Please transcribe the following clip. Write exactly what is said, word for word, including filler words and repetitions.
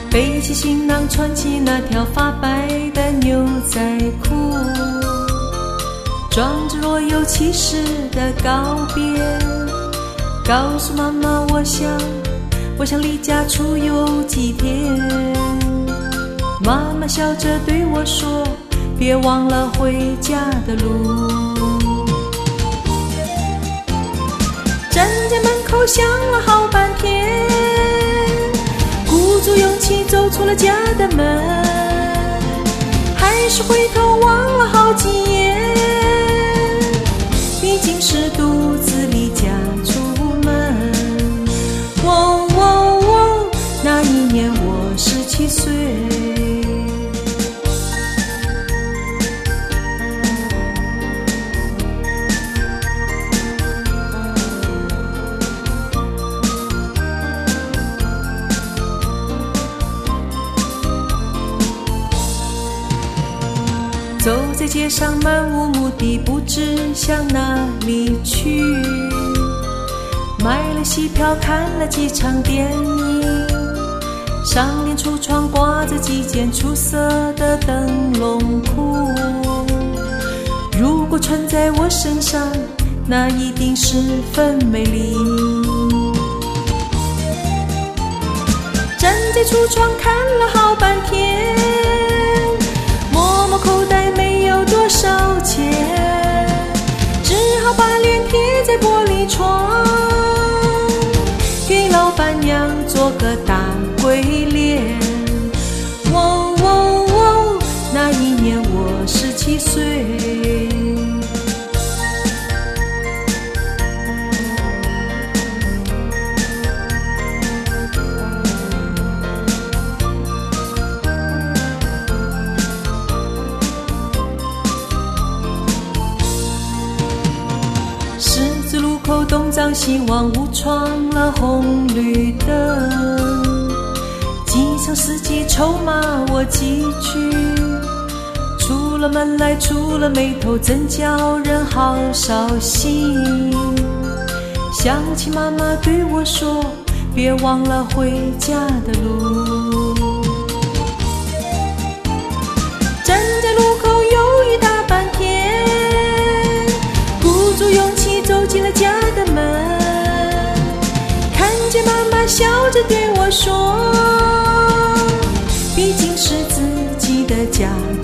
背起行囊，穿起那条发白的牛仔裤，装着若有其事的告别，告诉妈妈我想我想离家出游几天。妈妈笑着对我说，别忘了回家的路。站在门口想了好半天，鼓足勇气走出了家的门，还是回头望了好几眼，毕竟是独自离家出门。喔喔喔，那一年我十七岁。走在街上漫无目的，不知向哪里去，买了戏票看了几场电影，上脸橱窗挂着几件出色的灯笼裤，如果穿在我身上，那一定十分美丽。站在橱窗看了好半天，摸摸口袋没有多少钱，只好把脸贴在玻璃窗，给老板娘做个大鬼脸。喔喔喔，那一年我十七岁。十字路口东张西望，误闯了红绿灯，机场司机臭骂我几句，出了门来触了眉头，真叫人好扫兴。想起妈妈对我说，别忘了回家的路。站在路口犹豫大半天，鼓足勇气走进了家的门，看见妈妈笑着对我说，毕竟是自己的家